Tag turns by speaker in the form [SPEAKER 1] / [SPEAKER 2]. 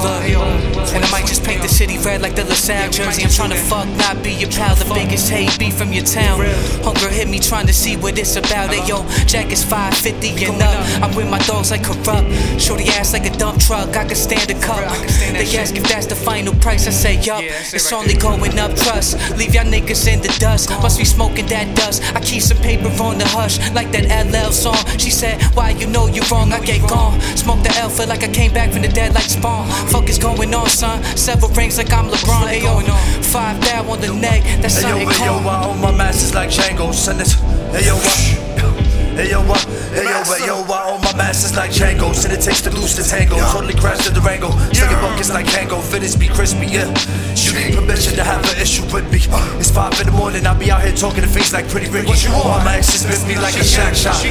[SPEAKER 1] And I might just paint the city red like the LaSalle jersey. I'm tryna fuck, not be your pal. The biggest hate be from your town. Hunger hit me trying to see what it's about. Hey yo, Jack is 550 and up. I'm with my dogs like Corrupt. Shorty ass like a dump truck, I can stand a cup. They ask if that's the final price, I say yup. It's only going up, trust. Leave y'all niggas in the dust. Must be smoking that dust. I keep some paper on the hush, like that LL song. She said, why you know you wrong? I get gone. Smoke the alpha like I came back from the dead like Spawn. Fuck is going on, son? Several rings like I'm LeBron. Ayo, 5 down on the neck, that's something cold.
[SPEAKER 2] Ayo, I own my masters like Django. Send this. Ayo, I own my masters like Django. Send it takes to lose the tango. Totally crash the Durango. Slinging buckets like Kango. Fittest be crispy, yeah. You need permission to have an issue with me. It's 5 in the morning, I'll be out here talking to face like Pretty Ricky. All my exes miss me like a shack shot.